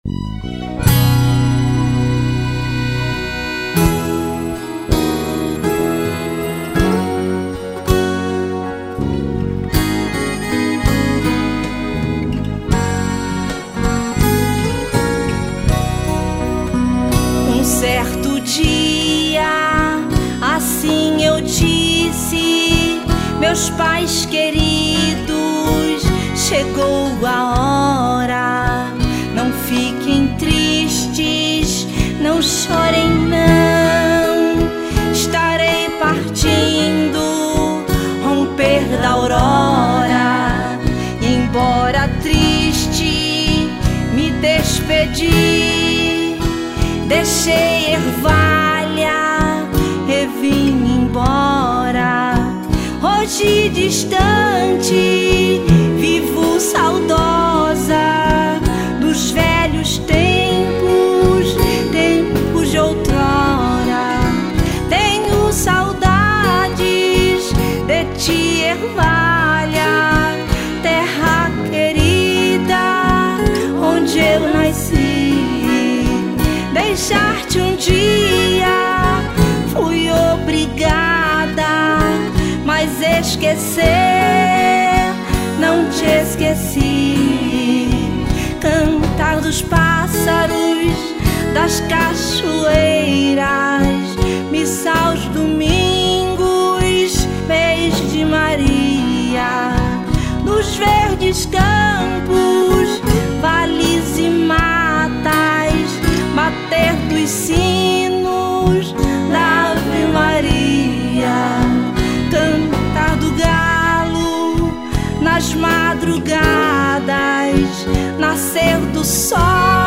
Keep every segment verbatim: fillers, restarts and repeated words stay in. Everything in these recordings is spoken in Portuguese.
Um certo dia, assim eu disse, meus pais queridos, chegou a hora. Não fiquem tristes, não chorem não. Estarei partindo, romper da aurora. E embora triste, me despedi. Deixei ervalha e vim embora. Hoje distante, vivo saudosa dos velhos tempos, tempos de outrora. Tenho saudades de ti, ervalha, terra querida, onde eu nasci. Deixar-te um dia fui obrigada, mas esquecer não te esqueci. Cantar dos pássaros, das cachoeiras, missa aos domingos, mês de Maria, nos verdes campos, vales e matas, bater dos sinos da Ave Maria, cantar do galo nas madrugadas, nascer do sol,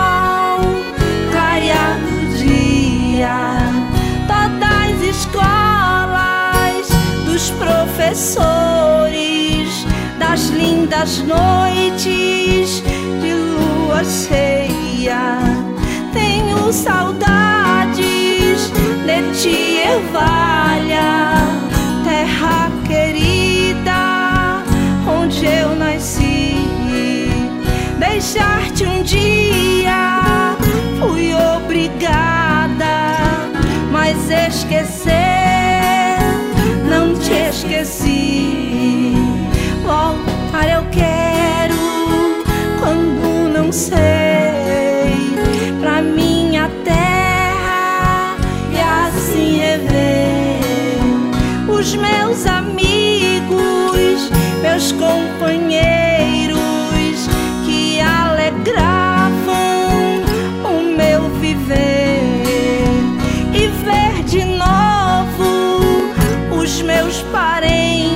raiar do dia. Todas as escolas, dos professores, das lindas noites de lua cheia. Tenho saudades de ti, ervalha, terra querida, onde eu nasci. Deixar-te um dia fui obrigada, mas esquecer não te esqueci. Voltar eu quero quando não sei, pra minha terra e assim rever os meus amigos, meus companheiros que alegravam o meu viver, e ver de novo os meus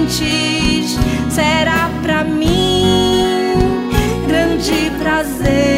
parentes será pra mim grande prazer.